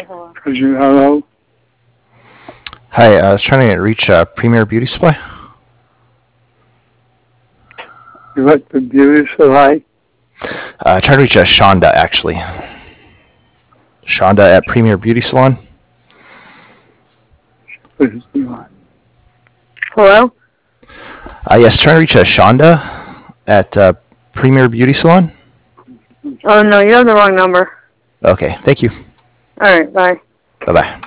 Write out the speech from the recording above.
Hello. Hi, I was trying to reach Premier Beauty Supply. You want the beauty supply? Trying to reach Shonda, actually. Shonda at Premier Beauty Salon. Hello? Yes, trying to reach Shonda at Premier Beauty Salon. Oh, no, you have the wrong number. Okay, thank you. All right, bye. Bye-bye.